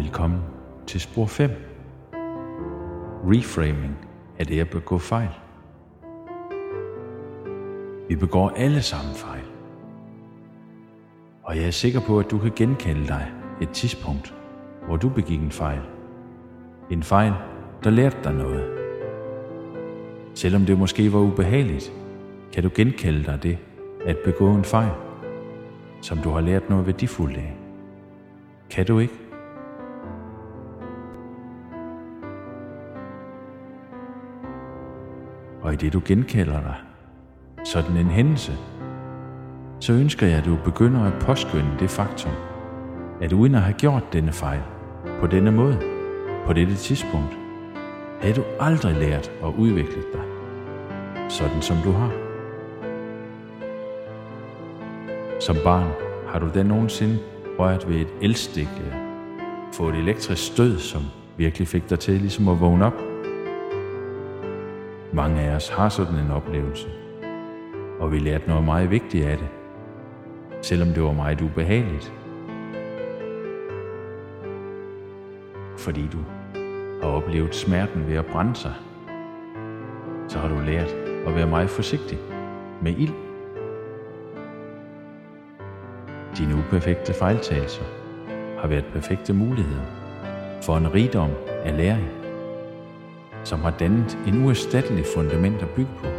velkommen til spor 5. Reframing af det at begå fejl. Vi begår alle sammen fejl. Og jeg er sikker på, at du kan genkalde dig et tidspunkt, hvor du begik en fejl. En fejl, der lærte dig noget. Selvom det måske var ubehageligt, kan du genkalde dig det at begå en fejl, som du har lært noget værdifuldt af. Kan du ikke? Og i det du genkalder dig sådan en hændelse, så ønsker jeg, at du begynder at påskynde det faktum, at uden at have gjort denne fejl på denne måde, på dette tidspunkt, havde du aldrig lært at udvikle dig, sådan som du har. Som barn har du da nogensinde rørt ved et elstik eller fået et elektrisk stød, som virkelig fik dig til ligesom at vågne op. Mange af os har sådan en oplevelse, og vi lærte noget meget vigtigt af det, selvom det var meget ubehageligt. Fordi du har oplevet smerten ved at brænde sig, så har du lært at være meget forsigtig med ild. Dine uperfekte fejltagelser har været perfekte muligheder for en rigdom af læring, som har dannet en uerstattelig fundament at bygge på.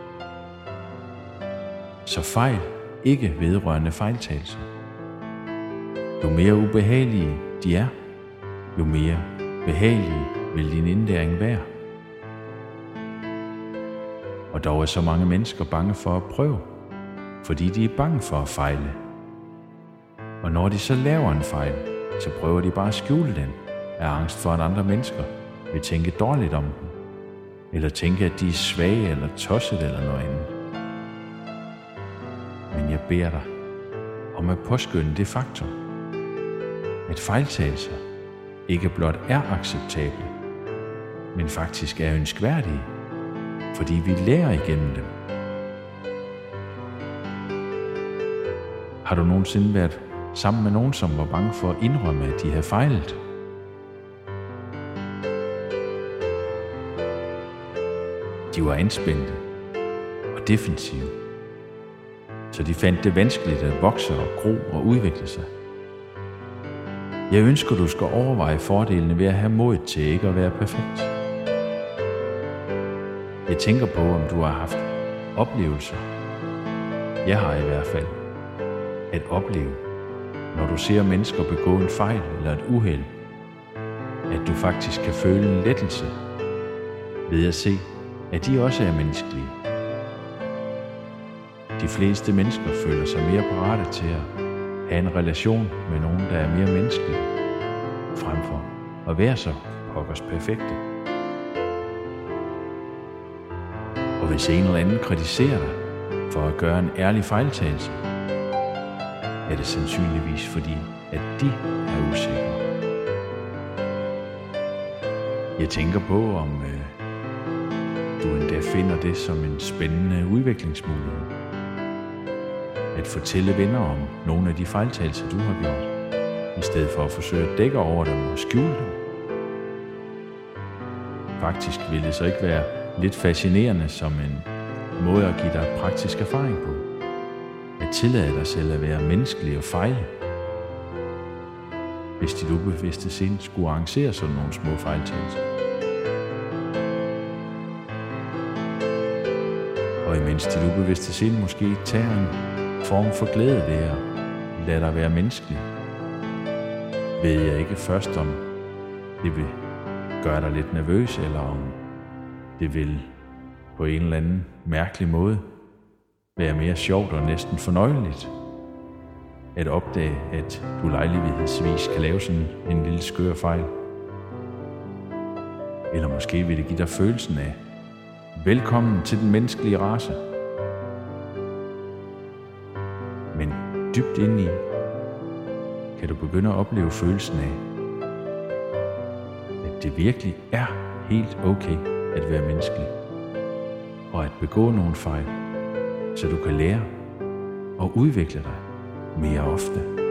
Så fejl ikke vedrørende fejltagelser. Jo mere ubehagelige de er, jo mere behagelige vil din indlæring være. Og dog er så mange mennesker bange for at prøve, fordi de er bange for at fejle. Og når de så laver en fejl, så prøver de bare at skjule den af angst for, at andre mennesker vil tænke dårligt om dem, eller tænke, at de er svage eller tosset eller noget andet. Men jeg beder dig om at påskynde det faktum, at fejltagelser ikke blot er acceptable, men faktisk er ønskværdige, fordi vi lærer igennem dem. Har du nogensinde været sammen med nogen, som var bange for at indrømme, at de havde fejlet? De var anspændte og defensive, så de fandt det vanskeligt at vokse og gro og udvikle sig. Jeg ønsker, du skal overveje fordelene ved at have mod til ikke at være perfekt. Jeg tænker på, om du har haft oplevelser. Jeg har i hvert fald. At opleve, når du ser mennesker begå en fejl eller et uheld, at du faktisk kan føle en lettelse ved at se, at de også er menneskelige. De fleste mennesker føler sig mere parate til at have en relation med nogen, der er mere menneskelige, frem for at være så pokkers perfekte. Og hvis en eller anden kritiserer dig for at gøre en ærlig fejltagelse, er det sandsynligvis fordi, at de er usikre. Jeg tænker på, om du endda finder det som en spændende udviklingsmulighed. At fortælle venner om nogle af de fejltagelser, du har gjort, i stedet for at forsøge at dække over dem og skjule dem. Faktisk vil det så ikke være lidt fascinerende som en måde at give dig praktisk erfaring på. At tillade dig selv at være menneskelig og fejle. Hvis dit ubevidste sind skulle arrangere sådan nogle små fejltagelser. Og imens dit ubevidste sind måske tager en form for glæde ved at lade dig være menneskelig, ved jeg ikke først, om det vil gøre dig lidt nervøs, eller om det vil på en eller anden mærkelig måde være mere sjovt og næsten fornøjeligt at opdage, at du lejlighedsvis kan lave sådan en lille skør fejl. Eller måske vil det give dig følelsen af velkommen til den menneskelige race. Men dybt indeni kan du begynde at opleve følelsen af, at det virkelig er helt okay at være menneskelig og at begå nogle fejl, så du kan lære og udvikle dig mere ofte.